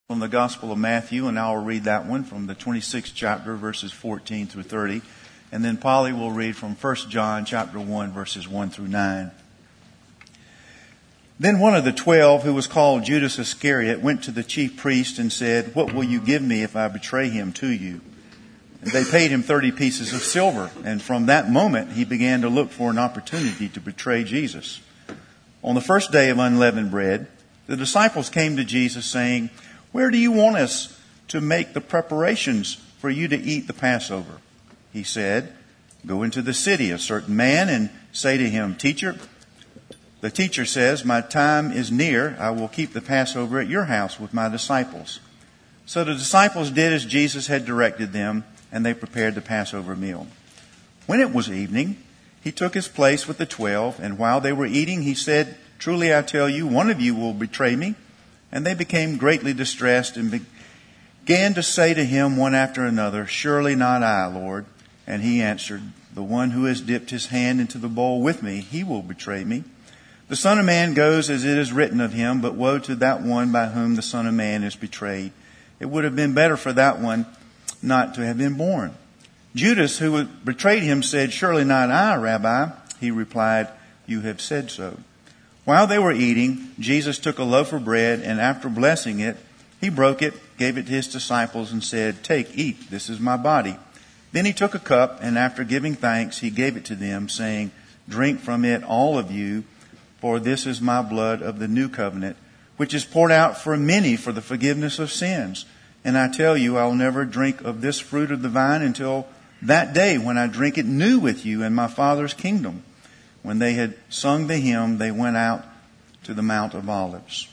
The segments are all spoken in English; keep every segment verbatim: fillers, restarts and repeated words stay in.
From the Gospel of Matthew, and I'll read that one from the twenty-sixth chapter, verses fourteen through thirty. And then Polly will read from First John chapter one, verses one through nine. Then one of the twelve, who was called Judas Iscariot, went to the chief priest and said, "What will you give me if I betray him to you?" And they paid him thirty pieces of silver. And from that moment, he began to look for an opportunity to betray Jesus. On the first day of unleavened bread, the disciples came to Jesus saying, "Where do you want us to make the preparations for you to eat the Passover?" He said, "Go into the city, a certain man, and say to him, 'Teacher, the teacher says, my time is near. I will keep the Passover at your house with my disciples.'" So the disciples did as Jesus had directed them, and they prepared the Passover meal. When it was evening, he took his place with the twelve, and while they were eating, he said, "Truly I tell you, one of you will betray me." And they became greatly distressed and began to say to him one after another, "Surely not I, Lord." And he answered, "The one who has dipped his hand into the bowl with me, he will betray me. The Son of Man goes as it is written of him, but woe to that one by whom the Son of Man is betrayed. It would have been better for that one not to have been born." Judas, who betrayed him, said, "Surely not I, Rabbi." He replied, "You have said so." While they were eating, Jesus took a loaf of bread, and after blessing it, he broke it, gave it to his disciples, and said, "Take, eat, this is my body." Then he took a cup, and after giving thanks, he gave it to them, saying, "Drink from it, all of you, for this is my blood of the new covenant, which is poured out for many for the forgiveness of sins. And I tell you, I'll never drink of this fruit of the vine until that day when I drink it new with you in my Father's kingdom." When they had sung the hymn, they went out to the Mount of Olives.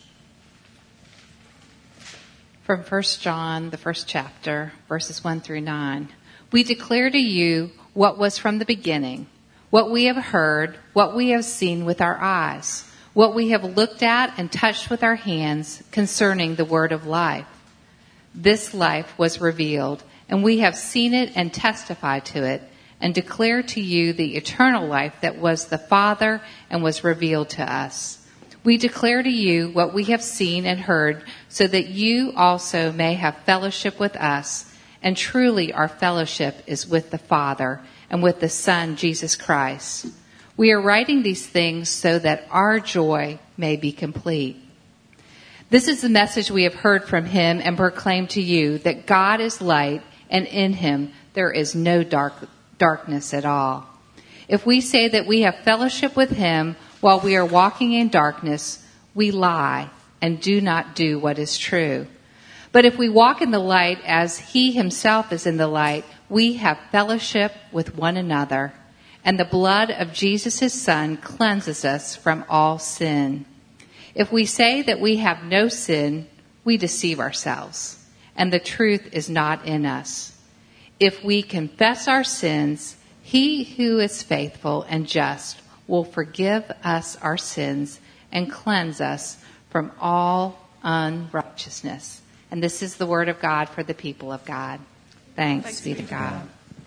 From First John, the first chapter, verses one through nine. We declare to you what was from the beginning, what we have heard, what we have seen with our eyes, what we have looked at and touched with our hands concerning the word of life. This life was revealed, and we have seen it and testified to it, and declare to you the eternal life that was the Father and was revealed to us. We declare to you what we have seen and heard, so that you also may have fellowship with us. And truly our fellowship is with the Father and with the Son, Jesus Christ. We are writing these things so that our joy may be complete. This is the message we have heard from him and proclaim to you, that God is light, and in him there is no dark darkness at all. If we say that we have fellowship with him while we are walking in darkness, we lie and do not do what is true. But if we walk in the light as he himself is in the light, we have fellowship with one another, and the blood of Jesus his Son cleanses us from all sin. If we say that we have no sin, we deceive ourselves, and the truth is not in us. If we confess our sins, he who is faithful and just will forgive us our sins and cleanse us from all unrighteousness. And this is the word of God for the people of God. Thanks, Thanks be to God.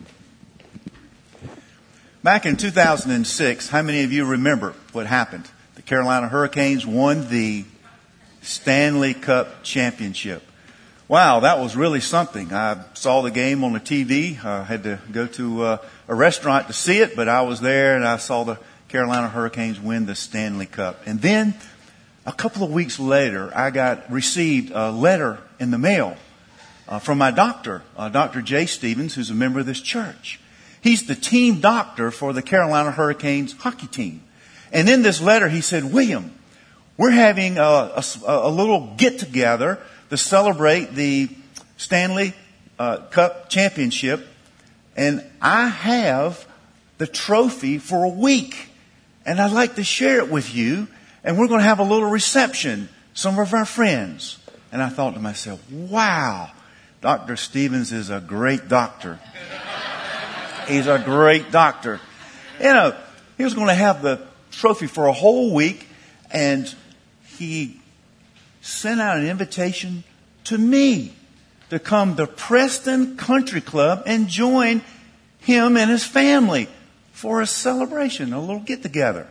Back in two thousand six, how many of you remember what happened? The Carolina Hurricanes won the Stanley Cup championship. Wow, that was really something. I saw the game on the T V. I had to go to uh, a restaurant to see it, but I was there and I saw the Carolina Hurricanes win the Stanley Cup. And then a couple of weeks later, I got received a letter in the mail uh, from my doctor, uh, Doctor Jay Stevens, who's a member of this church. He's the team doctor for the Carolina Hurricanes hockey team. And in this letter, he said, "William, we're having a, a, a little get-together to celebrate the Stanley uh, Cup championship, and I have the trophy for a week, and I'd like to share it with you, and we're going to have a little reception, some of our friends." And I thought to myself, wow, Doctor Stevens is a great doctor. He's a great doctor. You know, he was going to have the trophy for a whole week, and he sent out an invitation to me to come to Preston Country Club and join him and his family for a celebration, a little get-together.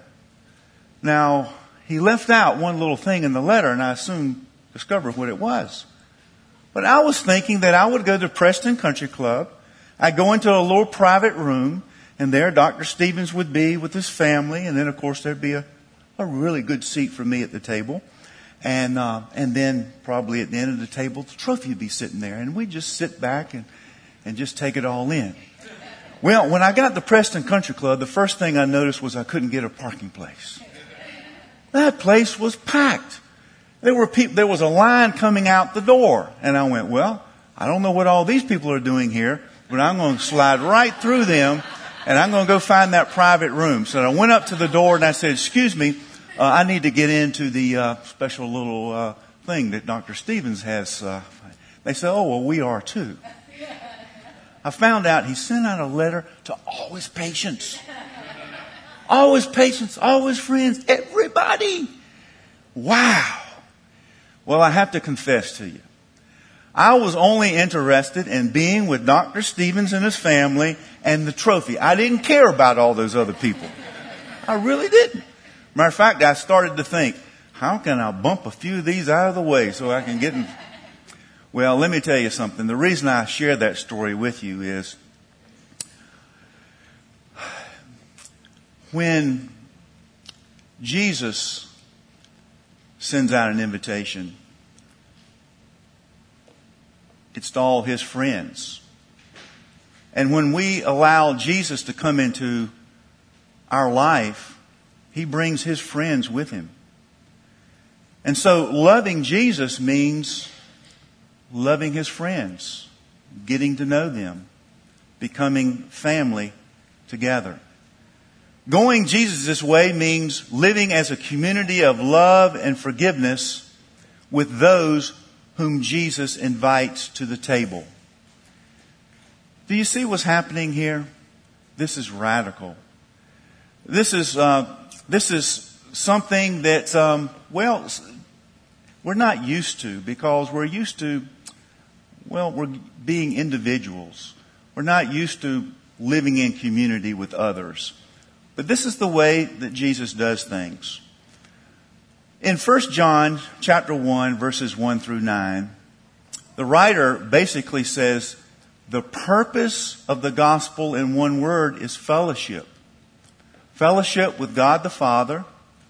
Now, he left out one little thing in the letter, and I soon discovered what it was. But I was thinking that I would go to Preston Country Club. I'd go into a little private room, and there Doctor Stevens would be with his family, and then of course there'd be a, a really good seat for me at the table. And uh, and then probably at the end of the table, the trophy would be sitting there, and we'd just sit back and, and just take it all in. Well, when I got to the Preston Country Club, the first thing I noticed was I couldn't get a parking place. That place was packed. There were people, there was a line coming out the door. And I went, well, I don't know what all these people are doing here, but I'm going to slide right through them, and I'm going to go find that private room. So I went up to the door and I said, excuse me, uh, I need to get into the uh, special little uh, thing that Doctor Stevens has. Uh, they said, oh, well, we are too. I found out he sent out a letter to all his patients. All his patients, all his friends, everybody. Wow. Well, I have to confess to you. I was only interested in being with Doctor Stevens and his family and the trophy. I didn't care about all those other people. I really didn't. Matter of fact, I started to think, how can I bump a few of these out of the way so I can get in? Well, let me tell you something. The reason I share that story with you is when Jesus sends out an invitation, it's to all his friends. And when we allow Jesus to come into our life, he brings his friends with him. And so loving Jesus means loving his friends, getting to know them, becoming family together. Going Jesus' way means living as a community of love and forgiveness with those whom Jesus invites to the table. Do you see what's happening here? This is radical. This is uh, this is something that, um, well, we're not used to, because we're used to, well, we're being individuals. We're not used to living in community with others. But this is the way that Jesus does things. In First John chapter one, verses one through nine, the writer basically says the purpose of the gospel in one word is fellowship. Fellowship with God the Father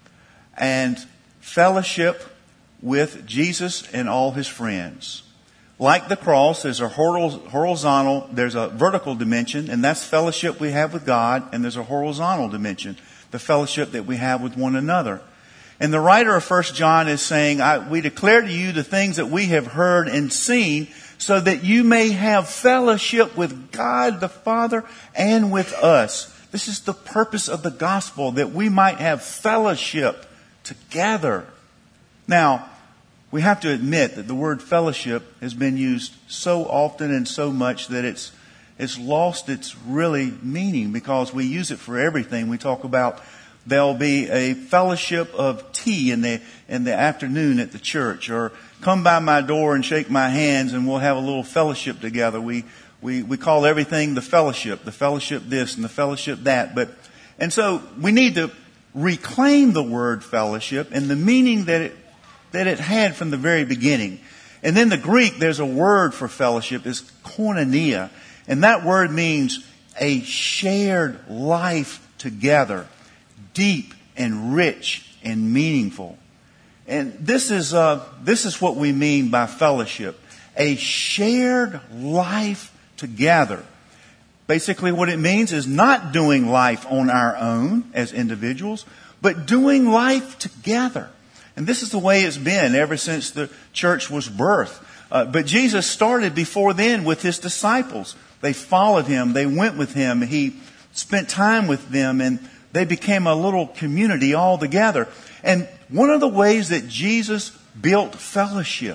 and fellowship with Jesus and all his friends. Like the cross, there's a horizontal, there's a vertical dimension, and that's fellowship we have with God, and there's a horizontal dimension, the fellowship that we have with one another. And the writer of First John is saying, I, we declare to you the things that we have heard and seen, so that you may have fellowship with God the Father and with us. This is the purpose of the gospel, that we might have fellowship together. Now, we have to admit that the word fellowship has been used so often and so much that it's it's lost its really meaning, because we use it for everything. We talk about there'll be a fellowship of tea in the in the afternoon at the church, or come by my door and shake my hands and we'll have a little fellowship together. We we we call everything the fellowship, the fellowship this and the fellowship that. But and so we need to reclaim the word fellowship and the meaning that it that it had from the very beginning. And then the Greek, there's a word for fellowship, is koinonia. And that word means a shared life together, deep and rich and meaningful. And this is, uh, this is what we mean by fellowship. A shared life together. Basically what it means is not doing life on our own as individuals, but doing life together. And this is the way it's been ever since the church was birthed. Uh, but Jesus started before then with his disciples. They followed him. They went with him. He spent time with them, and they became a little community all together. And one of the ways that Jesus built fellowship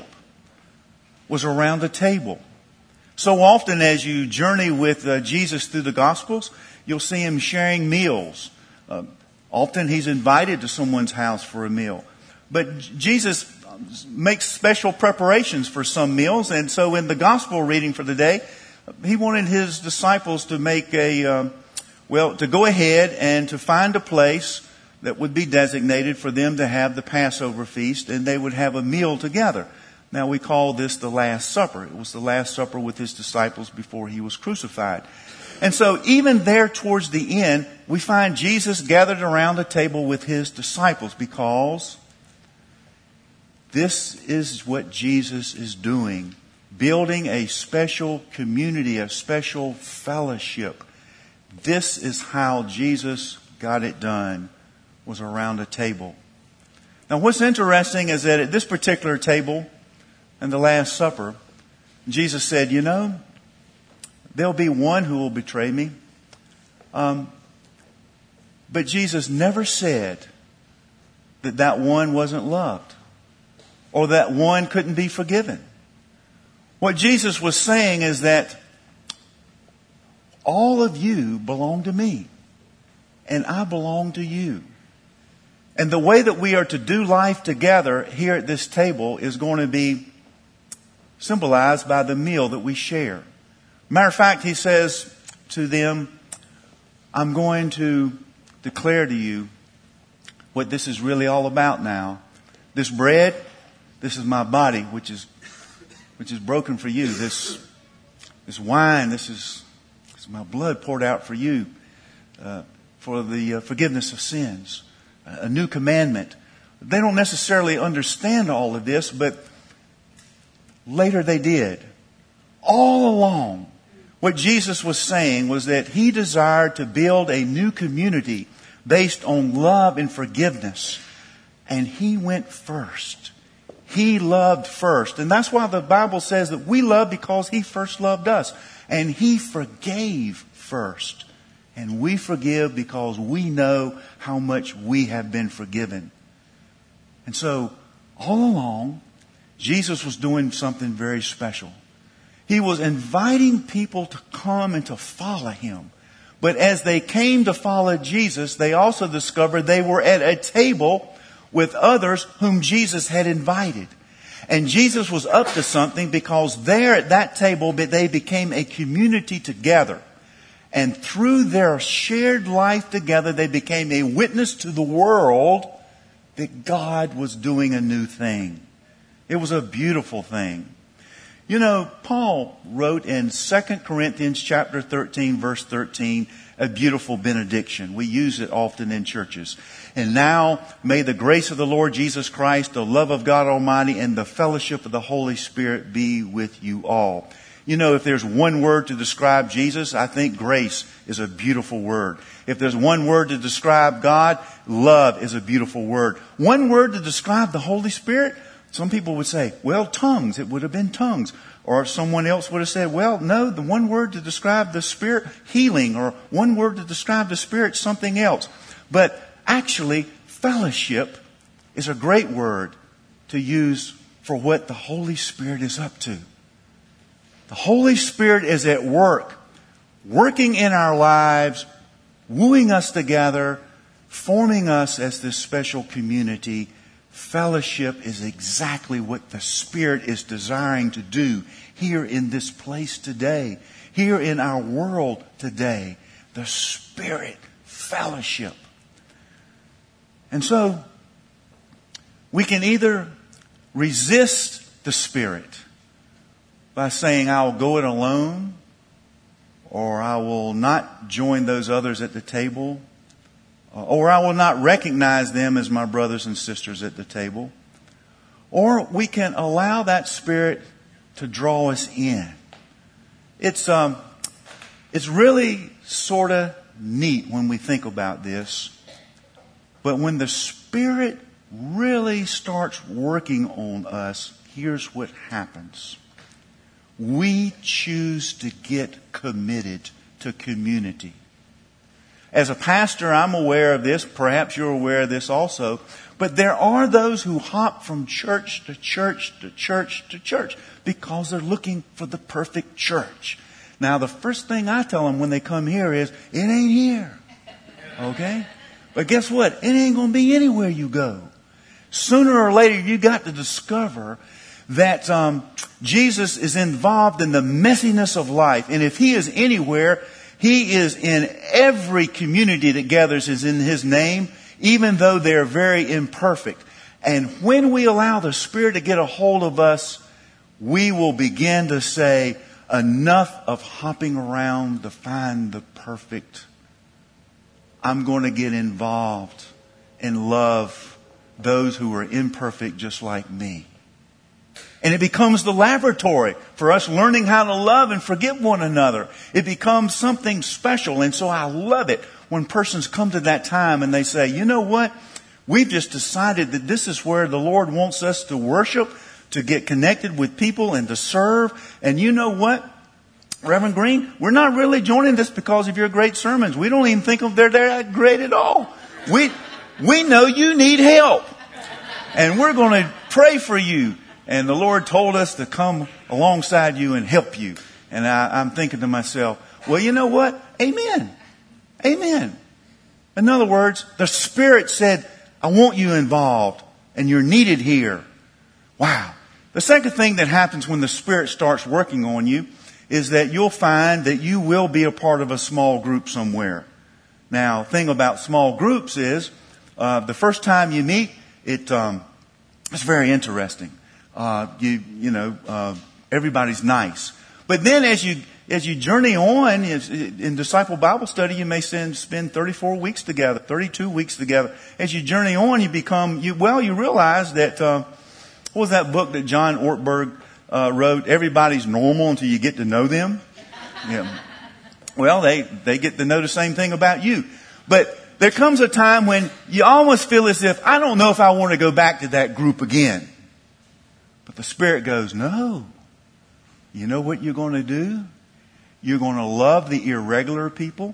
was around the table. So often as you journey with uh, Jesus through the Gospels, you'll see him sharing meals. Uh, often he's invited to someone's house for a meal. But Jesus makes special preparations for some meals. And so in the gospel reading for the day, he wanted his disciples to make a, um, well, to go ahead and to find a place that would be designated for them to have the Passover feast, and they would have a meal together. Now we call this the Last Supper. It was the Last Supper with his disciples before he was crucified. And so even there towards the end, we find Jesus gathered around a table with his disciples because this is what Jesus is doing. Building a special community, a special fellowship. This is how Jesus got it done, was around a table. Now what's interesting is that at this particular table in the Last Supper, Jesus said, you know, there'll be one who will betray me. Um, but Jesus never said that that one wasn't loved or that one couldn't be forgiven. What Jesus was saying is that all of you belong to me and I belong to you. And the way that we are to do life together here at this table is going to be symbolized by the meal that we share. Matter of fact, he says to them, I'm going to declare to you what this is really all about now. This bread, this is my body, which is which is broken for you. This this wine, this is, this is my blood poured out for you uh, for the uh, forgiveness of sins. A new commandment. They don't necessarily understand all of this, but later they did. All along, what Jesus was saying was that he desired to build a new community based on love and forgiveness. And he went first. He loved first. And that's why the Bible says that we love because he first loved us. And he forgave first. And we forgive because we know how much we have been forgiven. And so, all along, Jesus was doing something very special. He was inviting people to come and to follow him. But as they came to follow Jesus, they also discovered they were at a table with others whom Jesus had invited. And Jesus was up to something because there at that table they became a community together. And through their shared life together, they became a witness to the world that God was doing a new thing. It was a beautiful thing. You know, Paul wrote in Second Corinthians chapter thirteen, verse thirteen, a beautiful benediction. We use it often in churches. And now may the grace of the Lord Jesus Christ, the love of God Almighty, and the fellowship of the Holy Spirit be with you all. You know, if there's one word to describe Jesus, I think grace is a beautiful word. If there's one word to describe God, love is a beautiful word. One word to describe the Holy Spirit, some people would say, well, tongues. It would have been tongues. Or someone else would have said, well, no, the one word to describe the Spirit, healing. Or one word to describe the Spirit, something else. But actually, fellowship is a great word to use for what the Holy Spirit is up to. The Holy Spirit is at work, working in our lives, wooing us together, forming us as this special community. Fellowship is exactly what the Spirit is desiring to do here in this place today, here in our world today. The Spirit fellowship. And so, we can either resist the Spirit by saying, I'll go it alone, or I will not join those others at the table, or I will not recognize them as my brothers and sisters at the table. Or we can allow that Spirit to draw us in. It's um, it's really sort of neat when we think about this. But when the Spirit really starts working on us, here's what happens. We choose to get committed to community. As a pastor, I'm aware of this. Perhaps you're aware of this also. But there are those who hop from church to church to church to church because they're looking for the perfect church. Now, the first thing I tell them when they come here is, it ain't here. Okay? But guess what? It ain't going to be anywhere you go. Sooner or later, you got to discover that um, Jesus is involved in the messiness of life. And if he is anywhere, he is in every community that gathers is in his name, even though they're very imperfect. And when we allow the Spirit to get a hold of us, we will begin to say, enough of hopping around to find the perfect. I'm going to get involved and love those who are imperfect just like me. And it becomes the laboratory for us learning how to love and forgive one another. It becomes something special. And so I love it when persons come to that time and they say, you know what? We've just decided that this is where the Lord wants us to worship, to get connected with people and to serve. And you know what, Reverend Green? We're not really joining this because of your great sermons. We don't even think of they're that great at all. We, we know you need help. And we're going to pray for you. And the Lord told us to come alongside you and help you. And I, I'm thinking to myself, well, you know what? Amen. Amen. In other words, the Spirit said, I want you involved and you're needed here. Wow. The second thing that happens when the Spirit starts working on you is that you'll find that you will be a part of a small group somewhere. Now, the thing about small groups is, uh, the first time you meet, it, um, it's very interesting. Uh, you, you know, uh, everybody's nice. But then as you, as you journey on in Disciple Bible Study, you may spend, spend thirty-four weeks together, thirty-two weeks together. As you journey on, you become, you, well, you realize that, uh, what was that book that John Ortberg, uh, wrote? Everybody's normal until you get to know them. Yeah. Well, they, they get to know the same thing about you. But there comes a time when you almost feel as if, I don't know if I want to go back to that group again. But the Spirit goes, no. You know what you're going to do? You're going to love the irregular people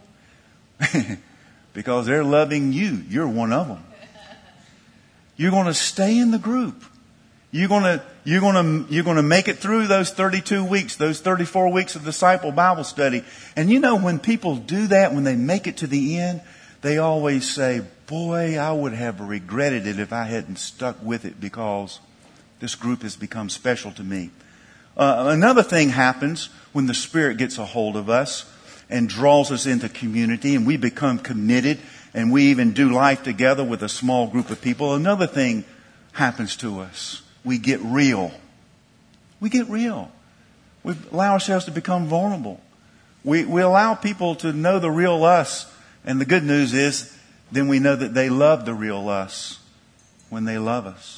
because they're loving you. You're one of them. You're going to stay in the group. You're going to, you're going to, you're going to make it through those thirty-two weeks, those thirty-four weeks of Disciple Bible Study. And you know, when people do that, when they make it to the end, they always say, boy, I would have regretted it if I hadn't stuck with it because this group has become special to me. Uh, another thing happens when the Spirit gets a hold of us and draws us into community and we become committed and we even do life together with a small group of people. Another thing happens to us. We get real. We get real. We allow ourselves to become vulnerable. We, we allow people to know the real us. And the good news is then we know that they love the real us when they love us.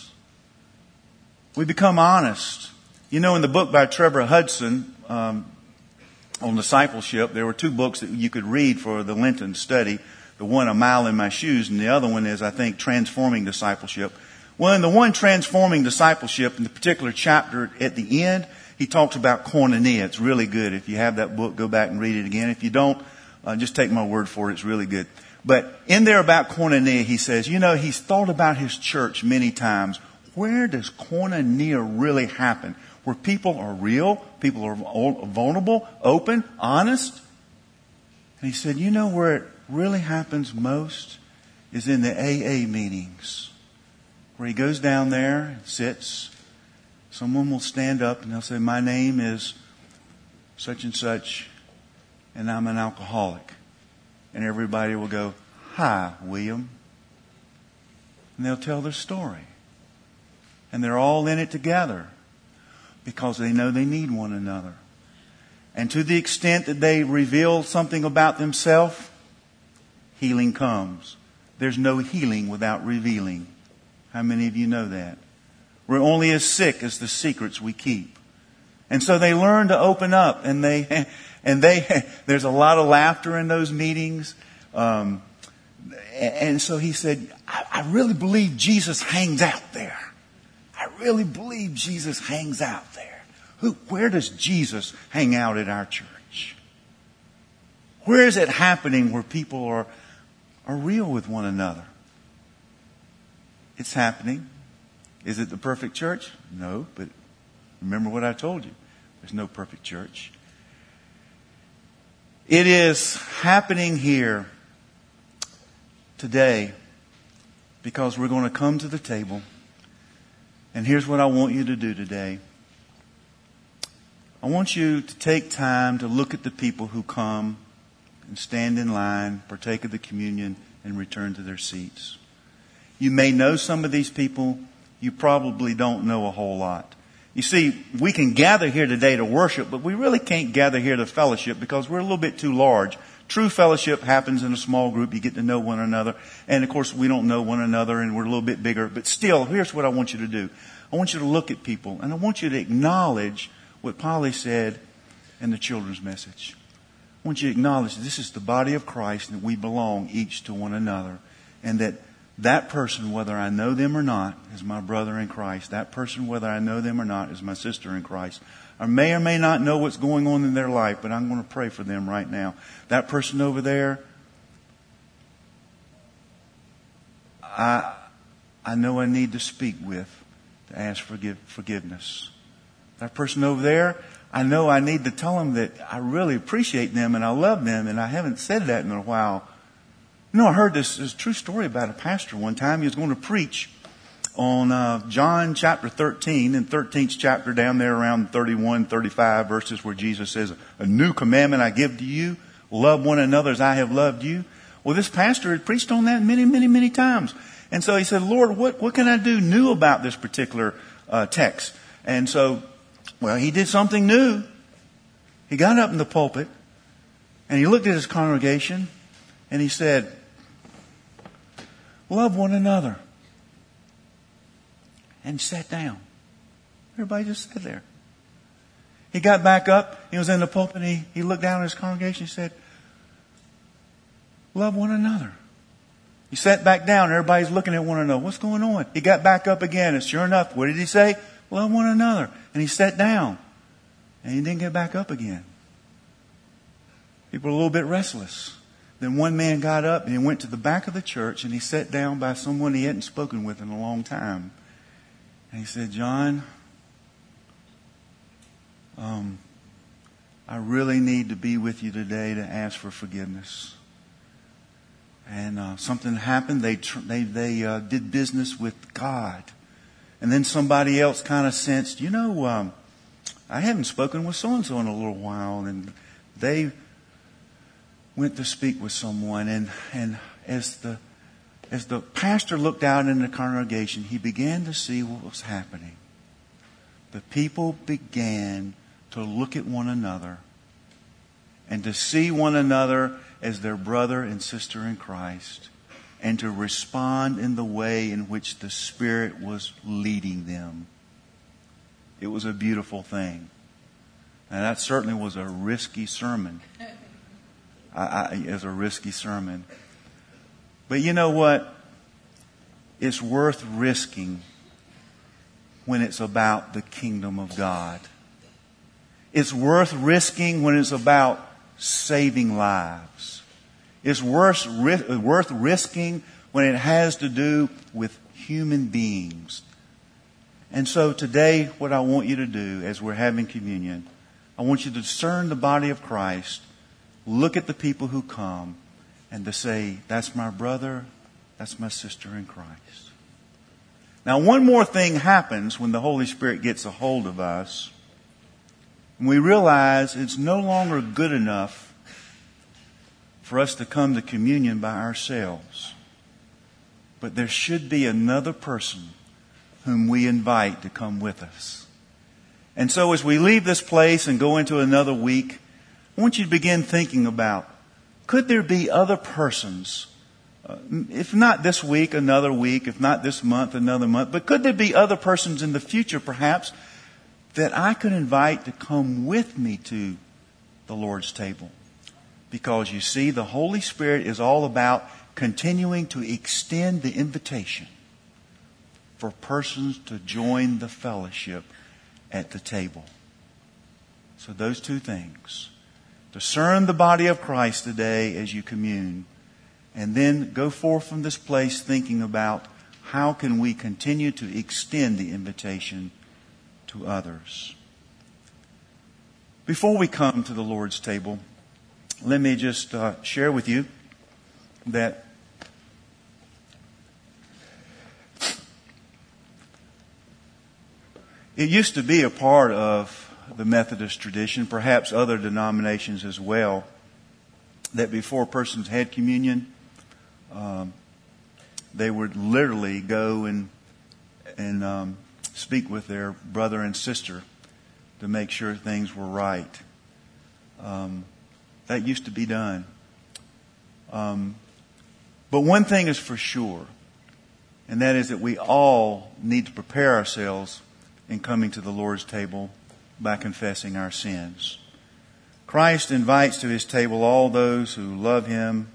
We become honest. You know, in the book by Trevor Hudson um, on discipleship, there were two books that you could read for the Lenten study. The one, A Mile in My Shoes, and the other one is, I think, Transforming Discipleship. Well, in the one, Transforming Discipleship, in the particular chapter at the end, he talks about koinonia. It's really good. If you have that book, go back and read it again. If you don't, uh, just take my word for it. It's really good. But in there about koinonia, he says, you know, he's thought about his church many times. Where does koinonia really happen? Where people are real, people are vulnerable, open, honest. And he said, you know where it really happens most is in the A A meetings. Where he goes down there and sits. Someone will stand up and they'll say, my name is such and such and I'm an alcoholic. And everybody will go, hi, William. And they'll tell their story. And they're all in it together because they know they need one another. And to the extent that they reveal something about themselves, healing comes. There's no healing without revealing. How many of you know that? We're only as sick as the secrets we keep. And so they learn to open up, and they, and they, there's a lot of laughter in those meetings. Um, and so he said, I, I really believe Jesus hangs out there. I really believe Jesus hangs out there. Who, where does Jesus hang out at our church? Where is it happening where people are, are real with one another? It's happening. Is it the perfect church? No, but remember what I told you. There's no perfect church. It is happening here today because we're going to come to the table. And here's what I want you to do today. I want you to take time to look at the people who come and stand in line, partake of the communion, and return to their seats. You may know some of these people. you probably don't know a whole lot. You see, we can gather here today to worship, but we really can't gather here to fellowship because we're a little bit too large. True fellowship happens in a small group. You get to know one another. And of course, we don't know one another and we're a little bit bigger. But still, here's what I want you to do. I want you to look at people and I want you to acknowledge what Polly said in the children's message. I want you to acknowledge this is the body of Christ and that we belong each to one another. And that that person, whether I know them or not, is my brother in Christ. That person, whether I know them or not, is my sister in Christ. I may or may not know what's going on in their life, but I'm going to pray for them right now. That person over there, I I know I need to speak with to ask for forgive, forgiveness. That person over there, I know I need to tell them that I really appreciate them and I love them, and I haven't said that in a while. You know, I heard this, this true story about a pastor one time. He was going to preach on uh, John chapter thirteen, and thirteenth chapter down there around thirty-one, thirty-five verses where Jesus says, a new commandment I give to you, love one another as I have loved you. Well, this pastor had preached on that many, many, many times. And so he said, Lord, what, what can I do new about this particular uh, text? And so, well, he did something new. He got up in the pulpit and he looked at his congregation and he said, love one another. And sat down. Everybody just sat there. He got back up. He was in the pulpit. And he, he looked down at his congregation and said, love one another. He sat back down. Everybody's looking at one another. What's going on? He got back up again. And sure enough, what did he say? Love one another. And he sat down. And he didn't get back up again. People were a little bit restless. Then one man got up and he went to the back of the church and he sat down by someone he hadn't spoken with in a long time. And he said, John, um, I really need to be with you today to ask for forgiveness. And uh, something happened. They tr- they they uh, did business with God. And then somebody else kind of sensed, you know, um, I haven't spoken with so-and-so in a little while. And they went to speak with someone. And, and as the As the pastor looked out in the congregation, he began to see what was happening. The people began to look at one another and to see one another as their brother and sister in Christ and to respond in the way in which the Spirit was leading them. It was a beautiful thing. And that certainly was a risky sermon. I, I, it was a risky sermon. But you know what? It's worth risking when it's about the kingdom of God. It's worth risking when it's about saving lives. It's worth, worth risking when it has to do with human beings. And so today, what I want you to do as we're having communion, I want you to discern the body of Christ, look at the people who come, and to say, that's my brother, that's my sister in Christ. Now, one more thing happens when the Holy Spirit gets a hold of us. And we realize it's no longer good enough for us to come to communion by ourselves. But there should be another person whom we invite to come with us. And so as we leave this place and go into another week, I want you to begin thinking about, could there be other persons, uh, if not this week, another week, if not this month, another month, but could there be other persons in the future perhaps that I could invite to come with me to the Lord's table? Because you see, the Holy Spirit is all about continuing to extend the invitation for persons to join the fellowship at the table. So those two things. Discern the body of Christ today as you commune. And then go forth from this place thinking about how can we continue to extend the invitation to others. Before we come to the Lord's table, let me just uh, share with you that it used to be a part of the Methodist tradition, perhaps other denominations as well, that before persons had communion, um, they would literally go and and um, speak with their brother and sister to make sure things were right. Um, that used to be done. Um, but one thing is for sure, and that is that we all need to prepare ourselves in coming to the Lord's table by confessing our sins. Christ invites to his table all those who love him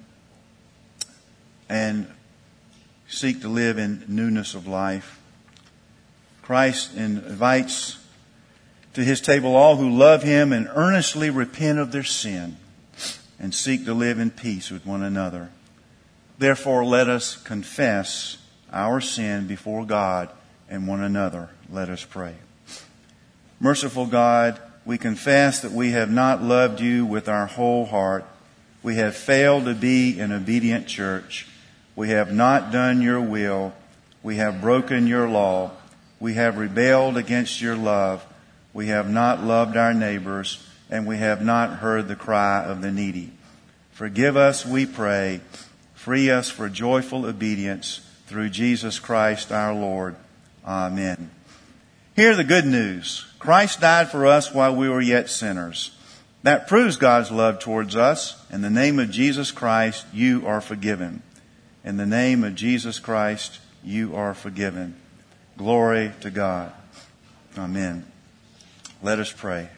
and seek to live in newness of life. Christ invites to his table all who love him and earnestly repent of their sin and seek to live in peace with one another. Therefore, let us confess our sin before God and one another. Let us pray. Merciful God, we confess that we have not loved you with our whole heart. We have failed to be an obedient church. We have not done your will. We have broken your law. We have rebelled against your love. We have not loved our neighbors, and we have not heard the cry of the needy. Forgive us, we pray. Free us for joyful obedience through Jesus Christ our Lord. Amen. Hear the good news. Christ died for us while we were yet sinners. That proves God's love towards us. In the name of Jesus Christ, you are forgiven. In the name of Jesus Christ, you are forgiven. Glory to God. Amen. Let us pray.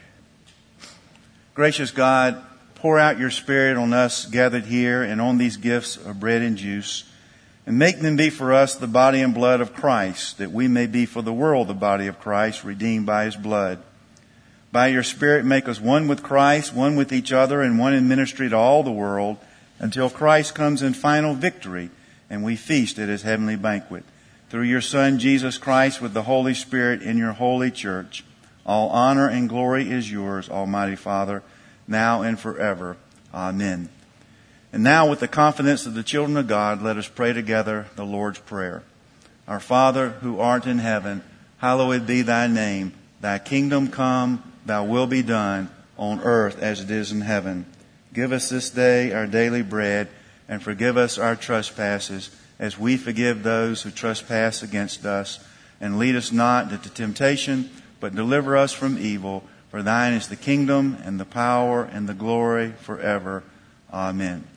Gracious God, pour out your Spirit on us gathered here and on these gifts of bread and juice, and make them be for us the body and blood of Christ, that we may be for the world the body of Christ, redeemed by his blood. By your Spirit, make us one with Christ, one with each other, and one in ministry to all the world, until Christ comes in final victory and we feast at his heavenly banquet. Through your Son, Jesus Christ, with the Holy Spirit in your holy church, all honor and glory is yours, Almighty Father, now and forever. Amen. And now, with the confidence of the children of God, let us pray together the Lord's Prayer. Our Father, who art in heaven, hallowed be thy name. Thy kingdom come, thy will be done, on earth as it is in heaven. Give us this day our daily bread, and forgive us our trespasses, as we forgive those who trespass against us. And lead us not into temptation, but deliver us from evil. For thine is the kingdom, and the power, and the glory forever. Amen.